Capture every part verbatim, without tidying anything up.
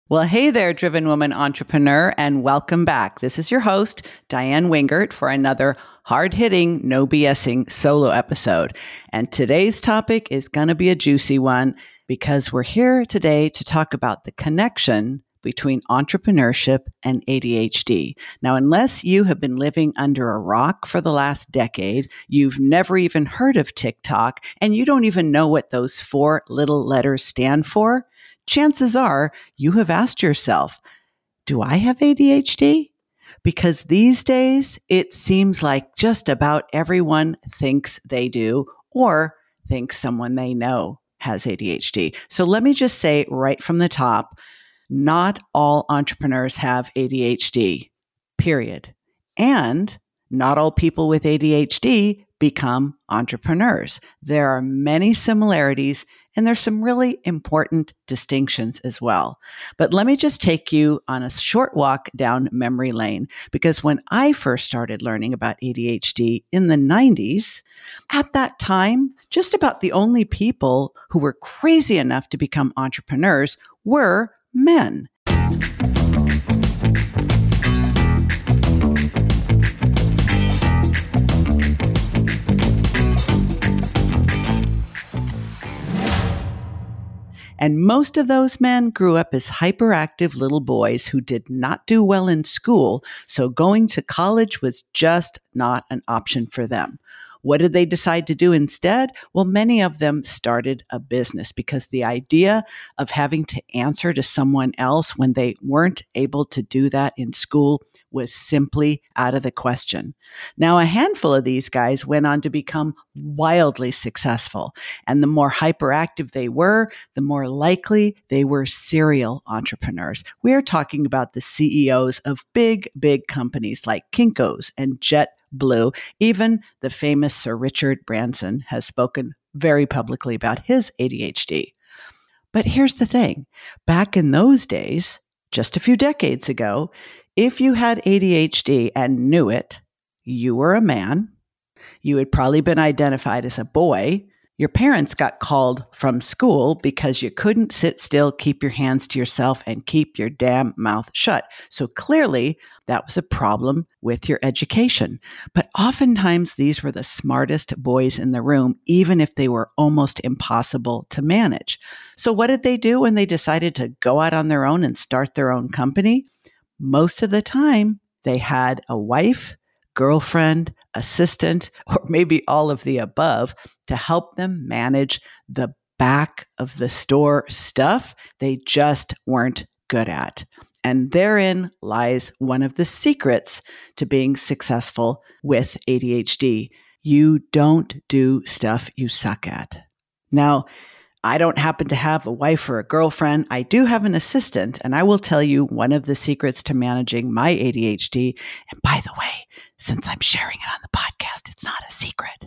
Well, hey there, driven woman entrepreneur, and welcome back. This is your host, Diane Wingert, for another hard-hitting, no BSing solo episode. And today's topic is going to be a juicy one because we're here today to talk about the connection between entrepreneurship and A D H D. Now, unless you have been living under a rock for the last decade, you've never even heard of TikTok, and you don't even know what those four little letters stand for, chances are you have asked yourself, do I have A D H D? Because these days, it seems like just about everyone thinks they do or thinks someone they know has A D H D. So let me just say right from the top, not all entrepreneurs have A D H D, period. And not all people with A D H D become entrepreneurs. There are many similarities and there's some really important distinctions as well. But let me just take you on a short walk down memory lane, because when I first started learning about A D H D in the nineties, at that time, just about the only people who were crazy enough to become entrepreneurs were men. And most of those men grew up as hyperactive little boys who did not do well in school, so going to college was just not an option for them. What did they decide to do instead? Well, many of them started a business because the idea of having to answer to someone else when they weren't able to do that in school was simply out of the question. Now, a handful of these guys went on to become wildly successful. And the more hyperactive they were, the more likely they were serial entrepreneurs. We are talking about the C E Os of big, big companies like Kinko's and JetBlue. Even the famous Sir Richard Branson has spoken very publicly about his A D H D. But here's the thing. Back in those days, just a few decades ago, if you had A D H D and knew it, you were a man. You had probably been identified as a boy. Your parents got called from school because you couldn't sit still, keep your hands to yourself, and keep your damn mouth shut. So clearly, that was a problem with your education. But oftentimes, these were the smartest boys in the room, even if they were almost impossible to manage. So what did they do when they decided to go out on their own and start their own company? Most of the time, they had a wife, girlfriend, assistant, or maybe all of the above to help them manage the back of the store stuff they just weren't good at. And therein lies one of the secrets to being successful with A D H D. You don't do stuff you suck at. Now, I don't happen to have a wife or a girlfriend. I do have an assistant, and I will tell you one of the secrets to managing my A D H D. And by the way, since I'm sharing it on the podcast, it's not a secret,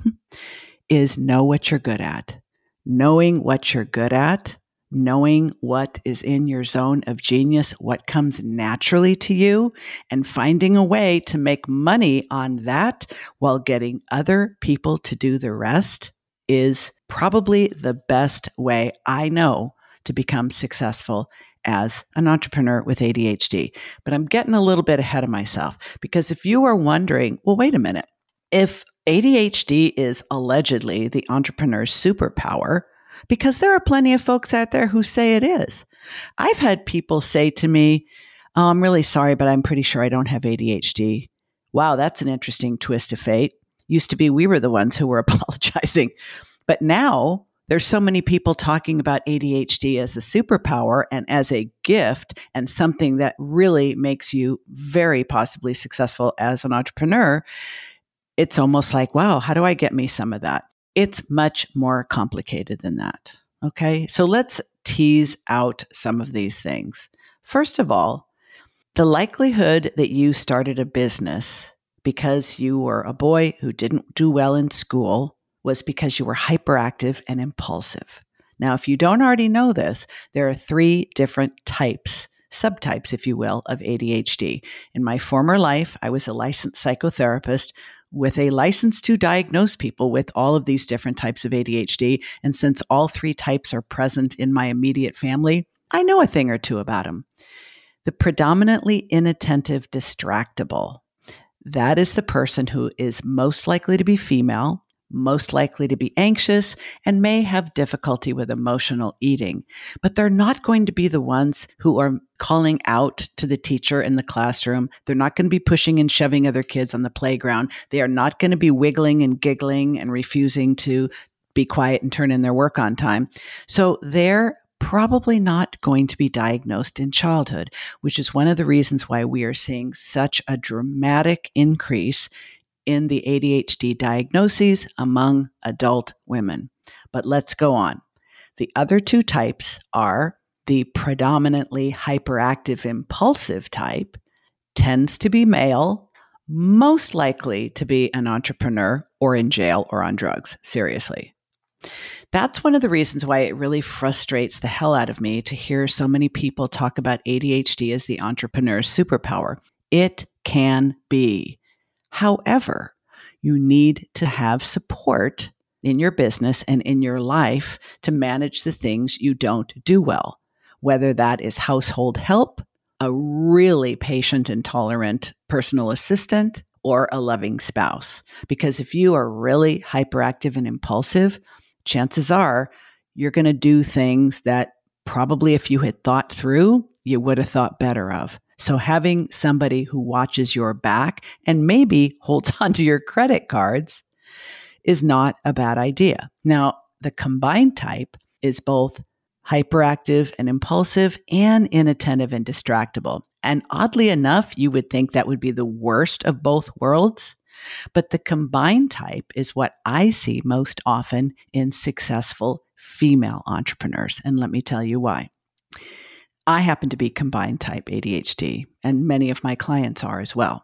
is know what you're good at. Knowing what you're good at, knowing what is in your zone of genius, what comes naturally to you, and finding a way to make money on that while getting other people to do the rest is probably the best way I know to become successful as an entrepreneur with A D H D. But I'm getting a little bit ahead of myself, because if you are wondering, well, wait a minute, if A D H D is allegedly the entrepreneur's superpower, because there are plenty of folks out there who say it is. I've had people say to me, oh, I'm really sorry, but I'm pretty sure I don't have A D H D. Wow, that's an interesting twist of fate. Used to be we were the ones who were apologizing. But now there's so many people talking about A D H D as a superpower and as a gift and something that really makes you very possibly successful as an entrepreneur. It's almost like, wow, how do I get me some of that? It's much more complicated than that. Okay, so let's tease out some of these things. First of all, the likelihood that you started a business because you were a boy who didn't do well in school was because you were hyperactive and impulsive. Now, if you don't already know this, there are three different types, subtypes, if you will, of A D H D. In my former life, I was a licensed psychotherapist with a license to diagnose people with all of these different types of A D H D. And since all three types are present in my immediate family, I know a thing or two about them. The predominantly inattentive distractible. That is the person who is most likely to be female, most likely to be anxious, and may have difficulty with emotional eating. But they're not going to be the ones who are calling out to the teacher in the classroom. They're not going to be pushing and shoving other kids on the playground. They are not going to be wiggling and giggling and refusing to be quiet and turn in their work on time. So they're probably not going to be diagnosed in childhood, which is one of the reasons why we are seeing such a dramatic increase in the A D H D diagnoses among adult women. But let's go on. The other two types are the predominantly hyperactive impulsive type, tends to be male, most likely to be an entrepreneur or in jail or on drugs, seriously. That's one of the reasons why it really frustrates the hell out of me to hear so many people talk about A D H D as the entrepreneur's superpower. It can be. However, you need to have support in your business and in your life to manage the things you don't do well, whether that is household help, a really patient and tolerant personal assistant, or a loving spouse. Because if you are really hyperactive and impulsive, chances are you're going to do things that probably if you had thought through, you would have thought better of. So having somebody who watches your back and maybe holds onto your credit cards is not a bad idea. Now, the combined type is both hyperactive and impulsive and inattentive and distractible. And oddly enough, you would think that would be the worst of both worlds. But the combined type is what I see most often in successful female entrepreneurs. And let me tell you why. I happen to be combined type A D H D, and many of my clients are as well.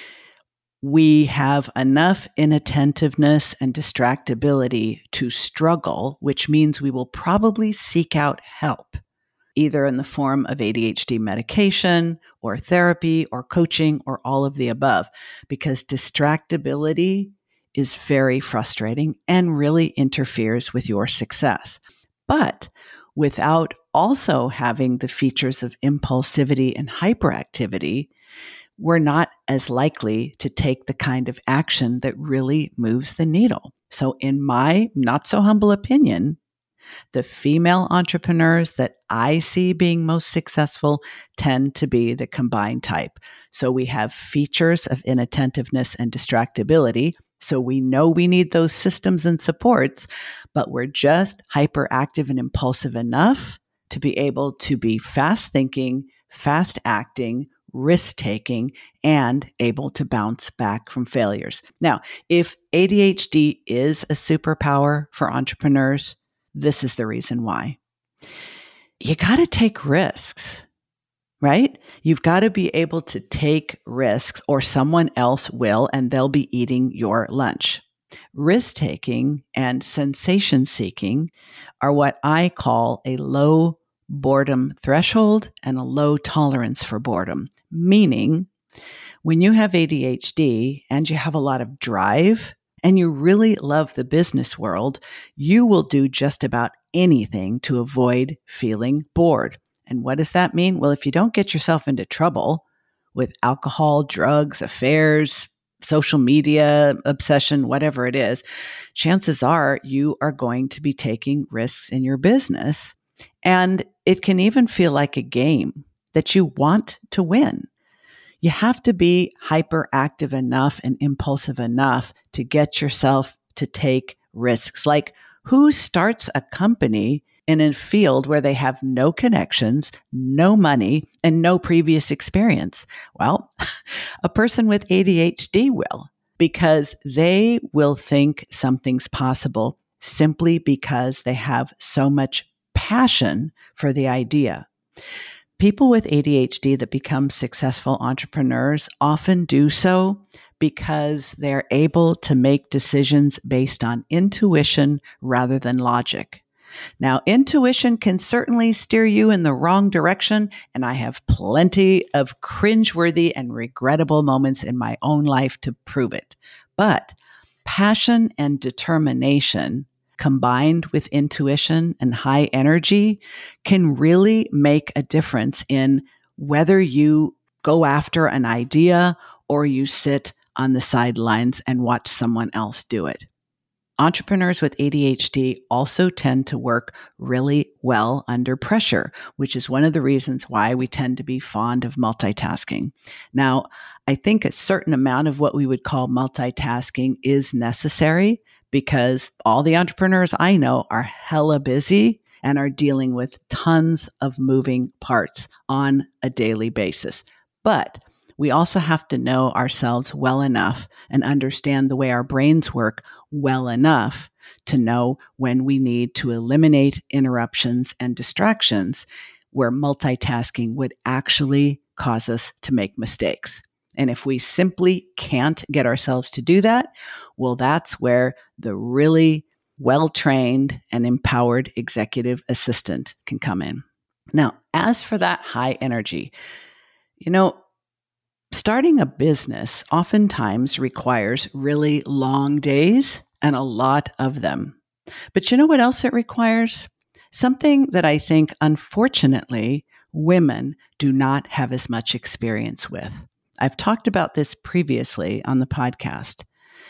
We have enough inattentiveness and distractibility to struggle, which means we will probably seek out help, either in the form of A D H D medication or therapy or coaching or all of the above, because distractibility is very frustrating and really interferes with your success. But without also having the features of impulsivity and hyperactivity, we're not as likely to take the kind of action that really moves the needle. So in my not so humble opinion, the female entrepreneurs that I see being most successful tend to be the combined type. So we have features of inattentiveness and distractibility. So we know we need those systems and supports, but we're just hyperactive and impulsive enough to be able to be fast thinking, fast acting, risk taking, and able to bounce back from failures. Now, if A D H D is a superpower for entrepreneurs, this is the reason why. You got to take risks, right? You've got to be able to take risks or someone else will, and they'll be eating your lunch. Risk taking and sensation seeking are what I call a low boredom threshold and a low tolerance for boredom, meaning when you have A D H D and you have a lot of drive, and you really love the business world, you will do just about anything to avoid feeling bored. And what does that mean? Well, if you don't get yourself into trouble with alcohol, drugs, affairs, social media, obsession, whatever it is, chances are you are going to be taking risks in your business. And it can even feel like a game that you want to win. You have to be hyperactive enough and impulsive enough to get yourself to take risks. Like, who starts a company in a field where they have no connections, no money, and no previous experience? Well, a person with A D H D will, because they will think something's possible simply because they have so much passion for the idea. People with A D H D that become successful entrepreneurs often do so because they're able to make decisions based on intuition rather than logic. Now, intuition can certainly steer you in the wrong direction, and I have plenty of cringeworthy and regrettable moments in my own life to prove it. But passion and determination combined with intuition and high energy can really make a difference in whether you go after an idea or you sit on the sidelines and watch someone else do it. Entrepreneurs with A D H D also tend to work really well under pressure, which is one of the reasons why we tend to be fond of multitasking. Now, I think a certain amount of what we would call multitasking is necessary because all the entrepreneurs I know are hella busy and are dealing with tons of moving parts on a daily basis. But we also have to know ourselves well enough and understand the way our brains work well enough to know when we need to eliminate interruptions and distractions where multitasking would actually cause us to make mistakes. And if we simply can't get ourselves to do that, well, that's where the really well-trained and empowered executive assistant can come in. Now, as for that high energy, you know, starting a business oftentimes requires really long days and a lot of them. But you know what else it requires? Something that I think, unfortunately, women do not have as much experience with. I've talked about this previously on the podcast.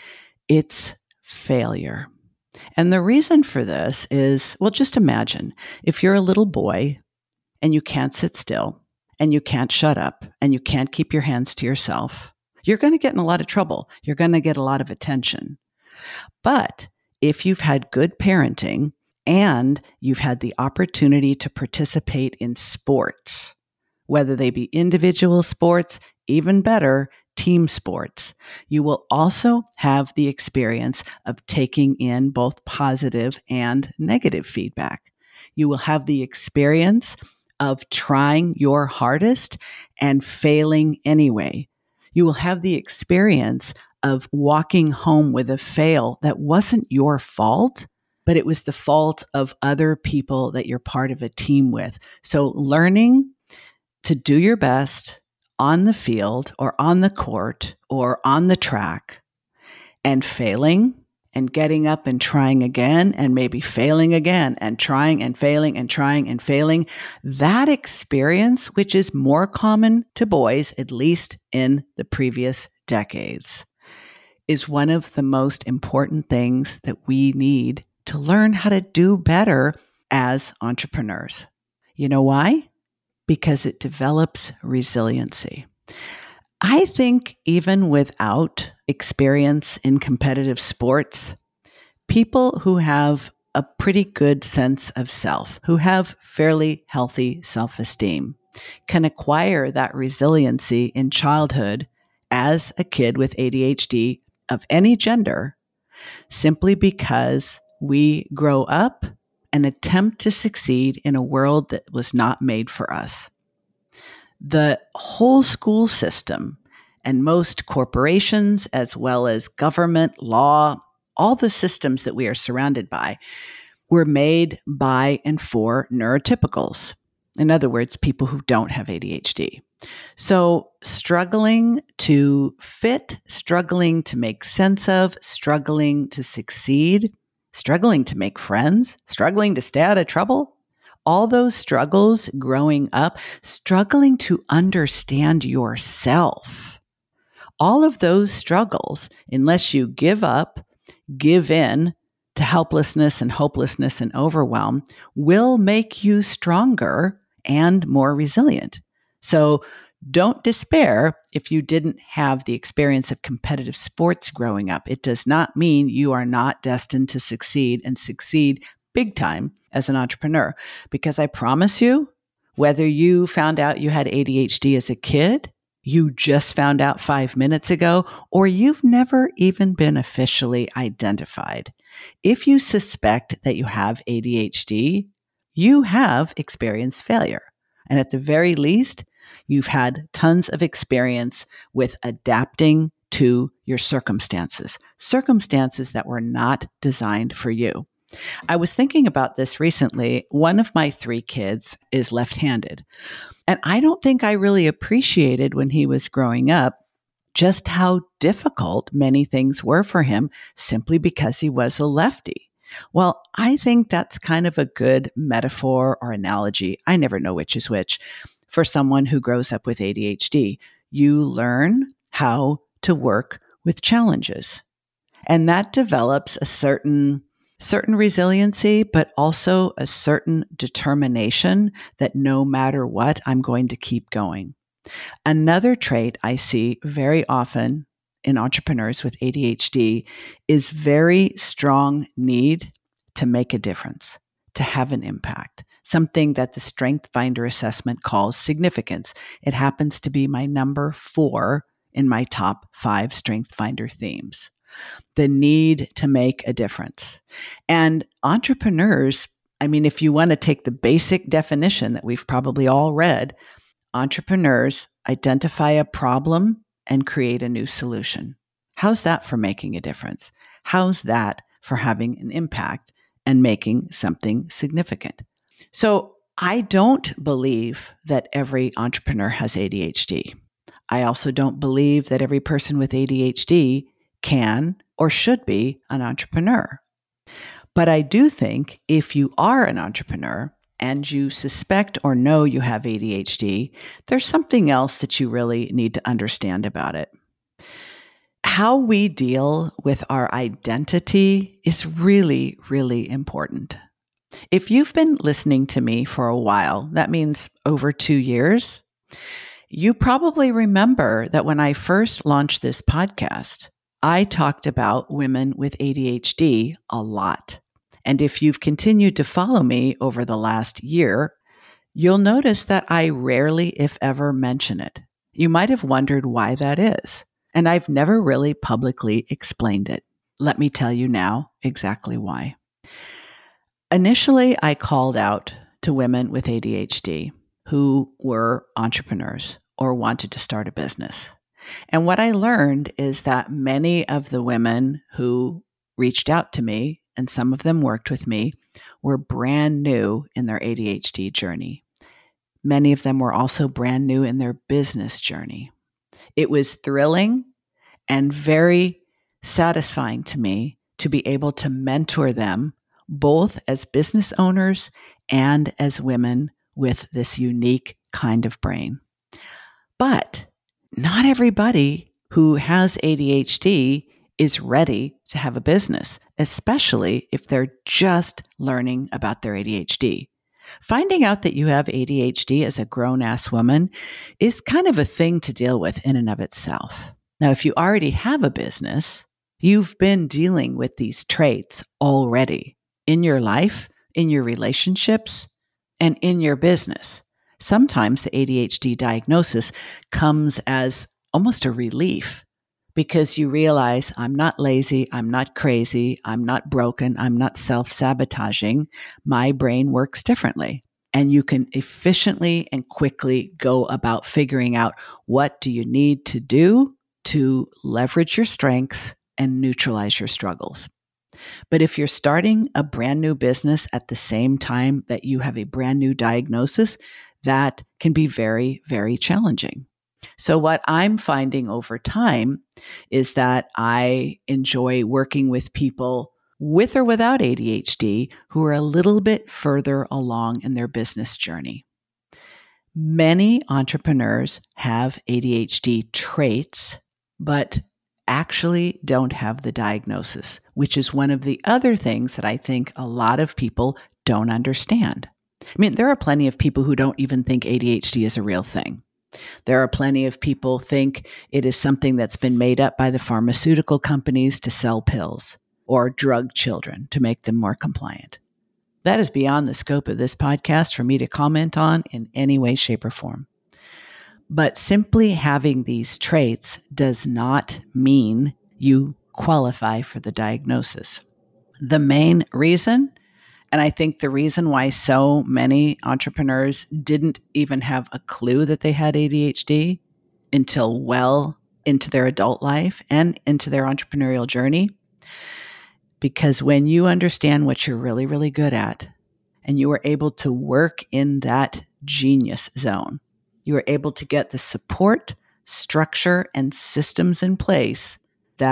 It's failure. And the reason for this is, well, just imagine if you're a little boy and you can't sit still, and you can't shut up, and you can't keep your hands to yourself, you're going to get in a lot of trouble. You're going to get a lot of attention. But if you've had good parenting and you've had the opportunity to participate in sports, whether they be individual sports, even better, team sports, you will also have the experience of taking in both positive and negative feedback. You will have the experience of trying your hardest and failing anyway. You will have the experience of walking home with a fail that wasn't your fault, but it was the fault of other people that you're part of a team with. So learning to do your best on the field or on the court or on the track and failing and getting up and trying again and maybe failing again and trying and failing and trying and failing. That experience, which is more common to boys, at least in the previous decades, is one of the most important things that we need to learn how to do better as entrepreneurs. You know why? Because it develops resiliency. I think even without experience in competitive sports, people who have a pretty good sense of self, who have fairly healthy self-esteem, can acquire that resiliency in childhood as a kid with A D H D of any gender, simply because we grow up and attempt to succeed in a world that was not made for us. The whole school system and most corporations, as well as government, law, all the systems that we are surrounded by, were made by and for neurotypicals. In other words, people who don't have A D H D. So struggling to fit, struggling to make sense of, struggling to succeed, struggling to make friends, struggling to stay out of trouble, all those struggles growing up, struggling to understand yourself. All of those struggles, unless you give up, give in to helplessness and hopelessness and overwhelm, will make you stronger and more resilient. So don't despair if you didn't have the experience of competitive sports growing up. It does not mean you are not destined to succeed and succeed big time as an entrepreneur. Because I promise you, whether you found out you had A D H D as a kid, you just found out five minutes ago, or you've never even been officially identified, if you suspect that you have A D H D, you have experienced failure. And at the very least, you've had tons of experience with adapting to your circumstances, circumstances that were not designed for you. I was thinking about this recently. One of my three kids is left-handed. And I don't think I really appreciated when he was growing up just how difficult many things were for him simply because he was a lefty. Well, I think that's kind of a good metaphor or analogy. I never know which is which. For someone who grows up with A D H D, you learn how to work with challenges. And that develops a certain certain resiliency, but also a certain determination that no matter what, I'm going to keep going. Another trait I see very often in entrepreneurs with A D H D is very strong need to make a difference, to have an impact, something that the Strength Finder assessment calls significance. It happens to be my number four in my top five Strength Finder themes. The need to make a difference. And entrepreneurs, I mean, if you want to take the basic definition that we've probably all read, entrepreneurs identify a problem and create a new solution. How's that for making a difference? How's that for having an impact and making something significant? So I don't believe that every entrepreneur has A D H D. I also don't believe that every person with A D H D can or should be an entrepreneur. But I do think if you are an entrepreneur and you suspect or know you have A D H D, there's something else that you really need to understand about it. How we deal with our identity is really, really important. If you've been listening to me for a while, that means over two years, you probably remember that when I first launched this podcast, I talked about women with A D H D a lot. And if you've continued to follow me over the last year, you'll notice that I rarely, if ever, mention it. You might have wondered why that is. And I've never really publicly explained it. Let me tell you now exactly why. Initially, I called out to women with A D H D who were entrepreneurs or wanted to start a business. And what I learned is that many of the women who reached out to me, and some of them worked with me, were brand new in their A D H D journey. Many of them were also brand new in their business journey. It was thrilling and very satisfying to me to be able to mentor them, both as business owners and as women with this unique kind of brain. But not everybody who has A D H D is ready to have a business, especially if they're just learning about their A D H D. Finding out that you have A D H D as a grown-ass woman is kind of a thing to deal with in and of itself. Now, if you already have a business, you've been dealing with these traits already in your life, in your relationships, and in your business. Sometimes the A D H D diagnosis comes as almost a relief because you realize I'm not lazy, I'm not crazy, I'm not broken, I'm not self-sabotaging. My brain works differently. And you can efficiently and quickly go about figuring out what do you need to do to leverage your strengths and neutralize your struggles. But if you're starting a brand new business at the same time that you have a brand new diagnosis, that can be very, very challenging. So what I'm finding over time is that I enjoy working with people with or without A D H D who are a little bit further along in their business journey. Many entrepreneurs have A D H D traits, but actually don't have the diagnosis, which is one of the other things that I think a lot of people don't understand. I mean, there are plenty of people who don't even think A D H D is a real thing. There are plenty of people who think it is something that's been made up by the pharmaceutical companies to sell pills or drug children to make them more compliant. That is beyond the scope of this podcast for me to comment on in any way, shape, or form. But simply having these traits does not mean you qualify for the diagnosis. The main reason, and I think the reason why so many entrepreneurs didn't even have a clue that they had A D H D until well into their adult life and into their entrepreneurial journey, because when you understand what you're really, really good at, and you are able to work in that genius zone, you are able to get the support, structure, and systems in place that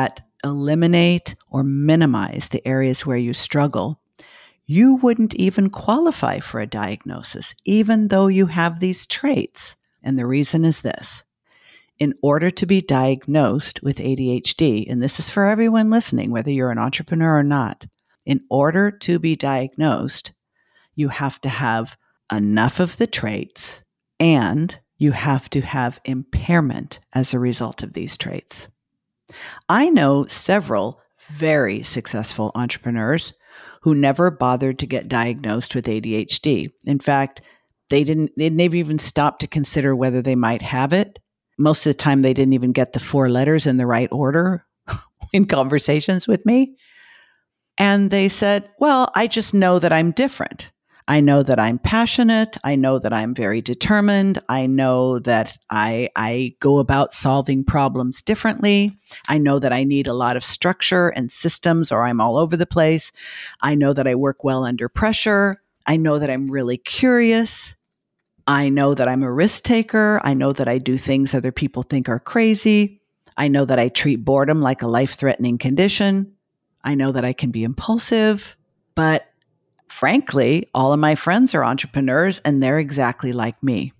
eliminate or minimize the areas where you struggle, you wouldn't even qualify for a diagnosis, even though you have these traits. And the reason is this. In order to be diagnosed with A D H D, and this is for everyone listening, whether you're an entrepreneur or not, in order to be diagnosed, you have to have enough of the traits and you have to have impairment as a result of these traits. I know several very successful entrepreneurs who never bothered to get diagnosed with A D H D. In fact, they didn't, they never even stopped to consider whether they might have it. Most of the time, they didn't even get the four letters in the right order in conversations with me. And they said, well, I just know that I'm different. I know that I'm passionate. I know that I'm very determined. I know that I, I go about solving problems differently. I know that I need a lot of structure and systems or I'm all over the place. I know that I work well under pressure. I know that I'm really curious. I know that I'm a risk taker. I know that I do things other people think are crazy. I know that I treat boredom like a life-threatening condition. I know that I can be impulsive. But frankly, all of my friends are entrepreneurs and they're exactly like me.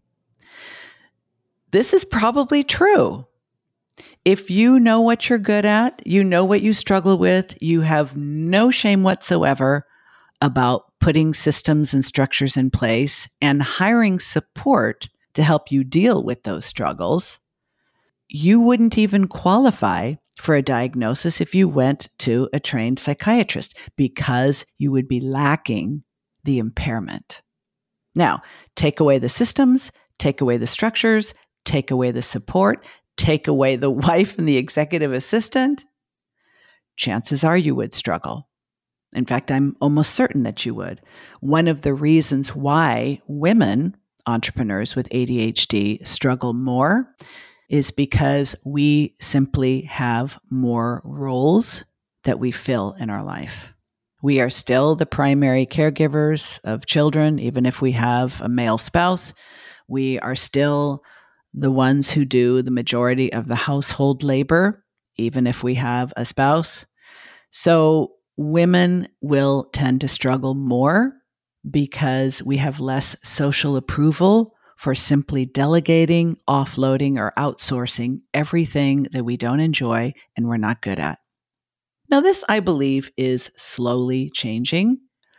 This is probably true. If you know what you're good at, you know what you struggle with, you have no shame whatsoever about putting systems and structures in place and hiring support to help you deal with those struggles, you wouldn't even qualify for a diagnosis if you went to a trained psychiatrist because you would be lacking the impairment. Now, take away the systems, take away the structures, take away the support, take away the wife and the executive assistant, chances are you would struggle. In fact, I'm almost certain that you would. One of the reasons why women entrepreneurs with A D H D struggle more is because we simply have more roles that we fill in our life. We are still the primary caregivers of children, even if we have a male spouse. We are still the ones who do the majority of the household labor, even if we have a spouse. So women will tend to struggle more because we have less social approval for simply delegating, offloading, or outsourcing everything that we don't enjoy and we're not good at. Now, this, I believe, is slowly changing,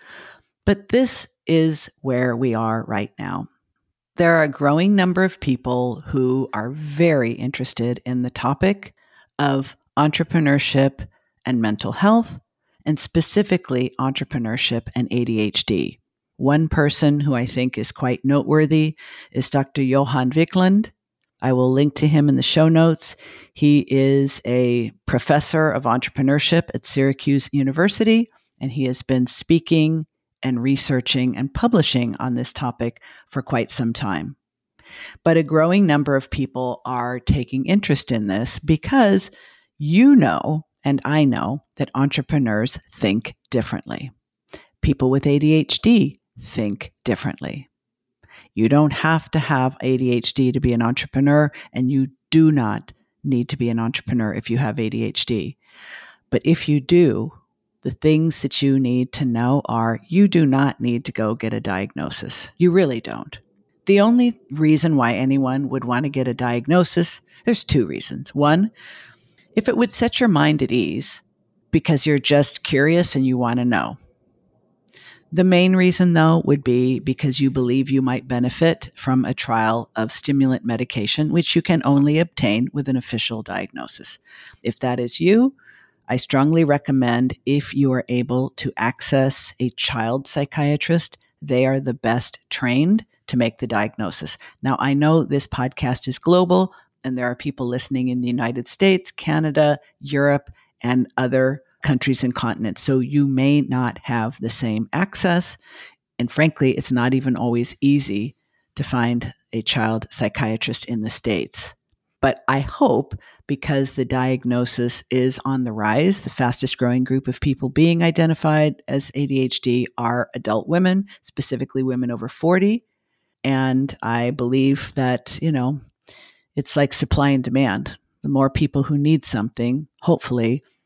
but this is where we are right now. There are a growing number of people who are very interested in the topic of entrepreneurship and mental health, and specifically entrepreneurship and A D H D. One person who I think is quite noteworthy is Doctor Johan Wiklund. I will link to him in the show notes. He is a professor of entrepreneurship at Syracuse University, and he has been speaking and researching and publishing on this topic for quite some time. But a growing number of people are taking interest in this because you know, and I know, that entrepreneurs think differently. People with A D H D think differently. You don't have to have A D H D to be an entrepreneur, and you do not need to be an entrepreneur if you have A D H D. But if you do, the things that you need to know are you do not need to go get a diagnosis. You really don't. The only reason why anyone would want to get a diagnosis, there's two reasons. One, if it would set your mind at ease because you're just curious and you want to know. The main reason, though, would be because you believe you might benefit from a trial of stimulant medication, which you can only obtain with an official diagnosis. If that is you, I strongly recommend, if you are able to access a child psychiatrist, they are the best trained to make the diagnosis. Now, I know this podcast is global, and there are people listening in the United States, Canada, Europe, and other countries and continents. So you may not have the same access. And frankly, it's not even always easy to find a child psychiatrist in the States. But I hope, because the diagnosis is on the rise, the fastest growing group of people being identified as A D H D are adult women, specifically women over forty. And I believe that, you know, it's like supply and demand. The more people who need something, hopefully,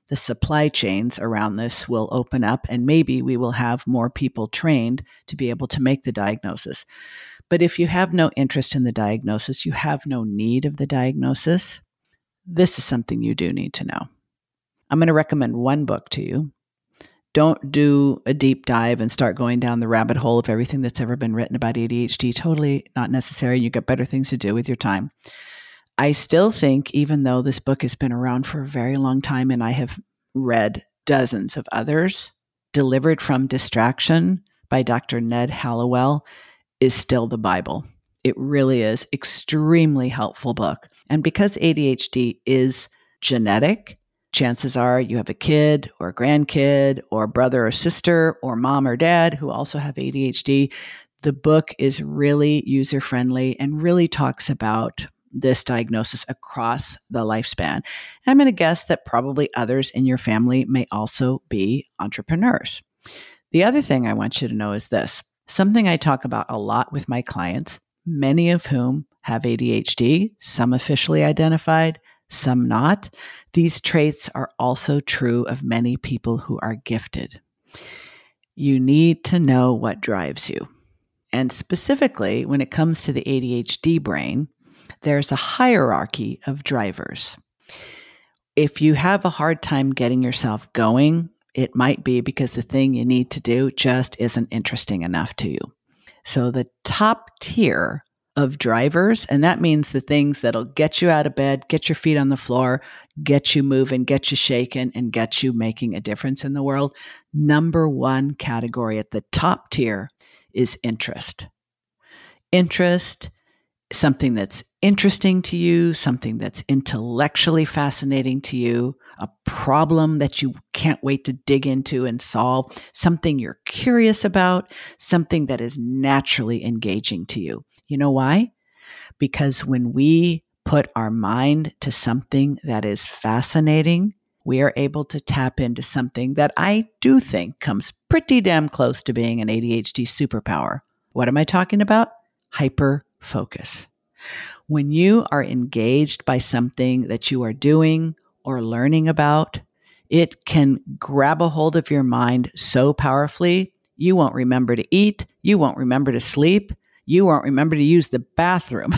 the supply chains around this will open up, and maybe we will have more people trained to be able to make the diagnosis. But if you have no interest in the diagnosis, you have no need of the diagnosis, this is something you do need to know. I'm going to recommend one book to you. Don't do a deep dive and start going down the rabbit hole of everything that's ever been written about A D H D. Totally not necessary. You've got better things to do with your time. I still think, even though this book has been around for a very long time and I have read dozens of others, Delivered from Distraction by Doctor Ned Hallowell is still the Bible. It really is extremely helpful book. And because A D H D is genetic, chances are you have a kid or a grandkid or brother or sister or mom or dad who also have A D H D. The book is really user-friendly and really talks about this diagnosis across the lifespan. And I'm going to guess that probably others in your family may also be entrepreneurs. The other thing I want you to know is this, something I talk about a lot with my clients, many of whom have A D H D, some officially identified, some not. These traits are also true of many people who are gifted. You need to know what drives you. And specifically, when it comes to the A D H D brain, there's a hierarchy of drivers. If you have a hard time getting yourself going, it might be because the thing you need to do just isn't interesting enough to you. So the top tier of drivers, and that means the things that'll get you out of bed, get your feet on the floor, get you moving, get you shaking, and get you making a difference in the world. Number one category at the top tier is interest. Interest, something that's interesting to you, something that's intellectually fascinating to you, a problem that you can't wait to dig into and solve, something you're curious about, something that is naturally engaging to you. You know why? Because when we put our mind to something that is fascinating, we are able to tap into something that I do think comes pretty damn close to being an A D H D superpower. What am I talking about? Hyper-focus. When you are engaged by something that you are doing or learning about, it can grab a hold of your mind so powerfully, you won't remember to eat, you won't remember to sleep, you won't remember to use the bathroom.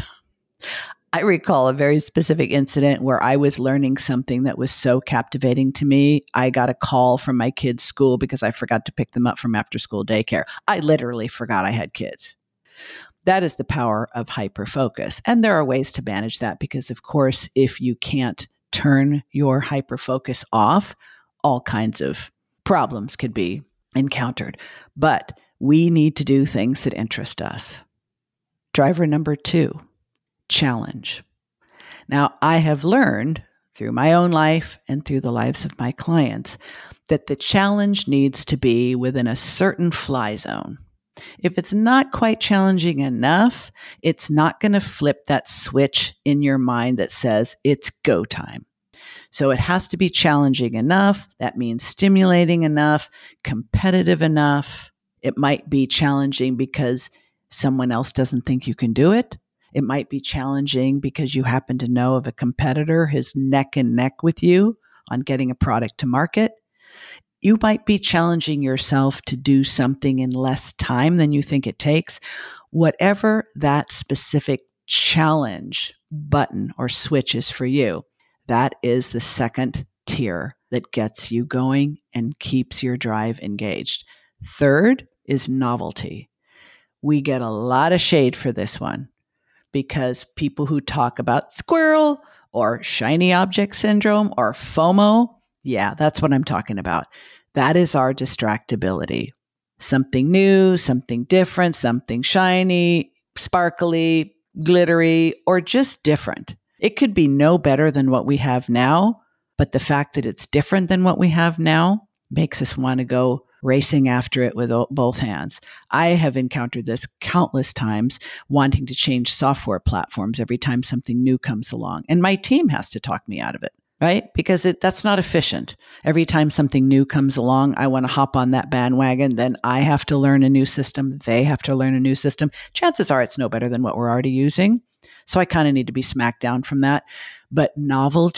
I recall a very specific incident where I was learning something that was so captivating to me. I got a call from my kids' school because I forgot to pick them up from after-school daycare. I literally forgot I had kids. That is the power of hyperfocus. And there are ways to manage that because, of course, if you can't turn your hyperfocus off, all kinds of problems could be encountered. But we need to do things that interest us. Driver number two, challenge. Now, I have learned through my own life and through the lives of my clients that the challenge needs to be within a certain fly zone. If it's not quite challenging enough, it's not going to flip that switch in your mind that says it's go time. So it has to be challenging enough. That means stimulating enough, competitive enough. It might be challenging because someone else doesn't think you can do it. It might be challenging because you happen to know of a competitor who's neck and neck with you on getting a product to market. You might be challenging yourself to do something in less time than you think it takes. Whatever that specific challenge button or switch is for you, that is the second tier that gets you going and keeps your drive engaged. Third is novelty. We get a lot of shade for this one because people who talk about squirrel or shiny object syndrome or FOMO, yeah, that's what I'm talking about. That is our distractibility. Something new, something different, something shiny, sparkly, glittery, or just different. It could be no better than what we have now, but the fact that it's different than what we have now makes us want to go racing after it with both hands. I have encountered this countless times, wanting to change software platforms every time something new comes along. And my team has to talk me out of it, right? Because it, that's not efficient. Every time something new comes along, I want to hop on that bandwagon. Then I have to learn a new system. They have to learn a new system. Chances are it's no better than what we're already using. So I kind of need to be smacked down from that. But novelty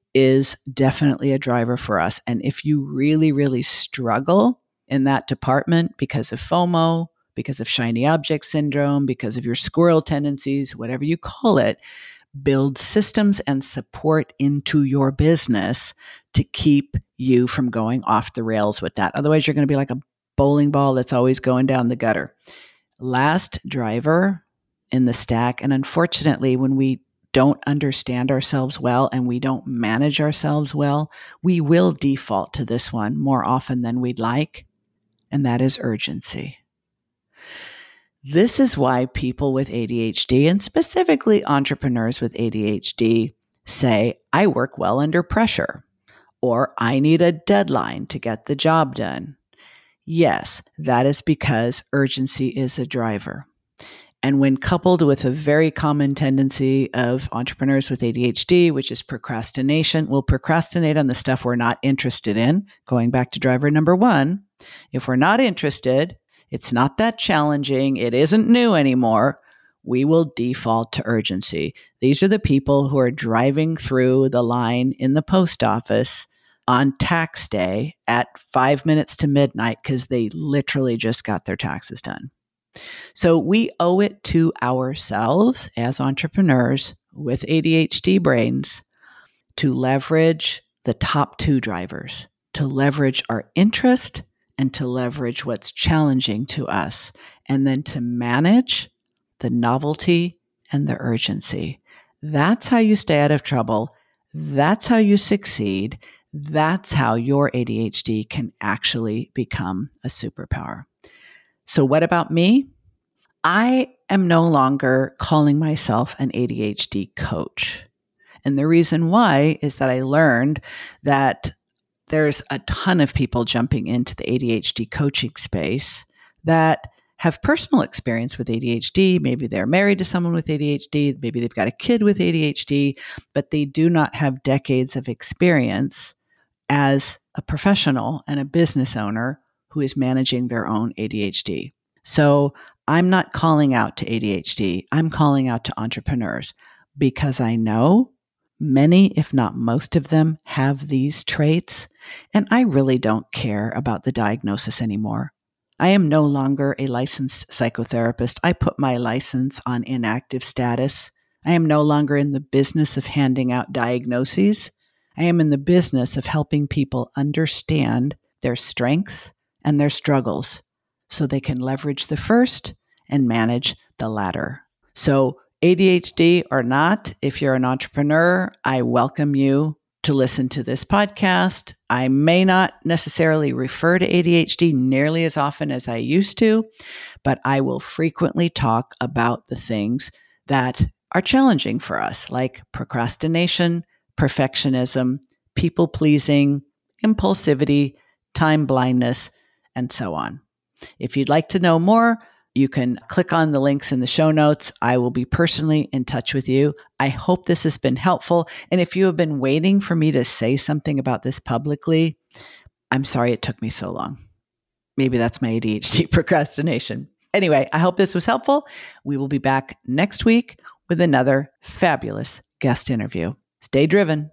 is definitely a driver for us. And if you really, really struggle in that department because of FOMO, because of shiny object syndrome, because of your squirrel tendencies, whatever you call it, build systems and support into your business to keep you from going off the rails with that. Otherwise, you're going to be like a bowling ball that's always going down the gutter. Last driver in the stack, and unfortunately, when we don't understand ourselves well and we don't manage ourselves well, we will default to this one more often than we'd like, and that is urgency. This is why people with A D H D, and specifically entrepreneurs with A D H D, say, I work well under pressure, or I need a deadline to get the job done. Yes, that is because urgency is a driver. And when coupled with a very common tendency of entrepreneurs with A D H D, which is procrastination, we'll procrastinate on the stuff we're not interested in. Going back to driver number one, if we're not interested, it's not that challenging, it isn't new anymore, we will default to urgency. These are the people who are driving through the line in the post office on tax day at five minutes to midnight because they literally just got their taxes done. So we owe it to ourselves as entrepreneurs with A D H D brains to leverage the top two drivers, to leverage our interest and to leverage what's challenging to us, and then to manage the novelty and the urgency. That's how you stay out of trouble. That's how you succeed. That's how your A D H D can actually become a superpower. So what about me? I am no longer calling myself an A D H D coach. And the reason why is that I learned that there's a ton of people jumping into the A D H D coaching space that have personal experience with A D H D. Maybe they're married to someone with A D H D. Maybe they've got a kid with A D H D, but they do not have decades of experience as a professional and a business owner who is managing their own A D H D. So I'm not calling out to A D H D. I'm calling out to entrepreneurs because I know many, if not most of them, have these traits, and I really don't care about the diagnosis anymore. I am no longer a licensed psychotherapist. I put my license on inactive status. I am no longer in the business of handing out diagnoses. I am in the business of helping people understand their strengths and their struggles so they can leverage the first and manage the latter. So A D H D or not, if you're an entrepreneur, I welcome you to listen to this podcast. I may not necessarily refer to A D H D nearly as often as I used to, but I will frequently talk about the things that are challenging for us, like procrastination, perfectionism, people-pleasing, impulsivity, time blindness, and so on. If you'd like to know more, you can click on the links in the show notes. I will be personally in touch with you. I hope this has been helpful. And if you have been waiting for me to say something about this publicly, I'm sorry it took me so long. Maybe that's my A D H D procrastination. Anyway, I hope this was helpful. We will be back next week with another fabulous guest interview. Stay driven.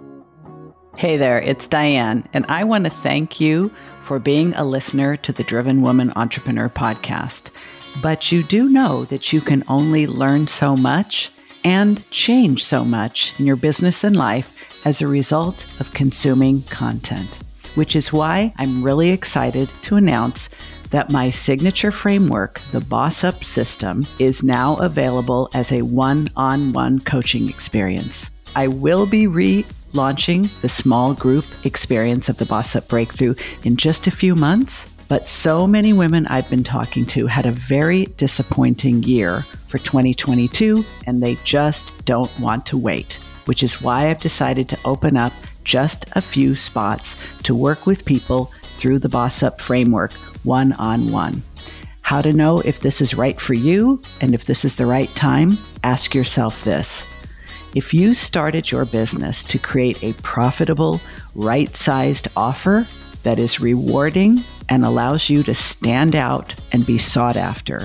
Hey there, it's Diane, and I want to thank you for being a listener to the Driven Woman Entrepreneur podcast. But you do know that you can only learn so much and change so much in your business and life as a result of consuming content, which is why I'm really excited to announce that my signature framework, the Boss Up System, is now available as a one-on-one coaching experience. I will be relaunching the small group experience of the Boss Up Breakthrough in just a few months, but so many women I've been talking to had a very disappointing year for twenty twenty-two, and they just don't want to wait, which is why I've decided to open up just a few spots to work with people through the Boss Up framework one-on-one. How to know if this is right for you and if this is the right time? Ask yourself this. If you started your business to create a profitable, right-sized offer that is rewarding and allows you to stand out and be sought after,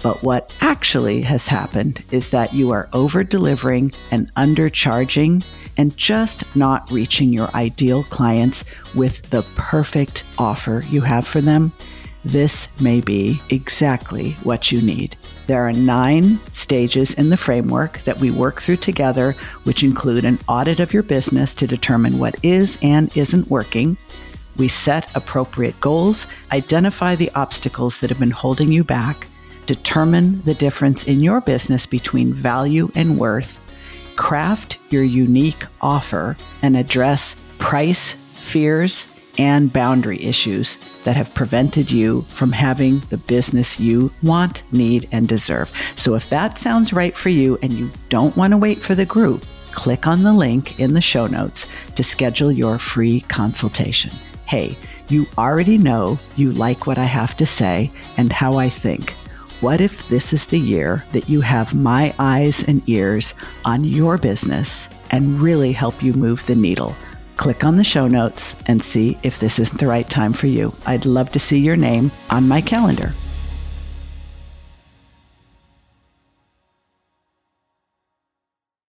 But what actually has happened is that you are over-delivering and undercharging and just not reaching your ideal clients with the perfect offer you have for them. This may be exactly what you need. There are nine stages in the framework that we work through together, which include an audit of your business to determine what is and isn't working. We set appropriate goals, identify the obstacles that have been holding you back, determine the difference in your business between value and worth, craft your unique offer, and address price, fears, and boundary issues that have prevented you from having the business you want, need, and deserve. So if that sounds right for you and you don't want to wait for the group, click on the link in the show notes to schedule your free consultation. Hey, you already know you like what I have to say and how I think. What if this is the year that you have my eyes and ears on your business and really help you move the needle? Click on the show notes and see if this isn't the right time for you. I'd love to see your name on my calendar.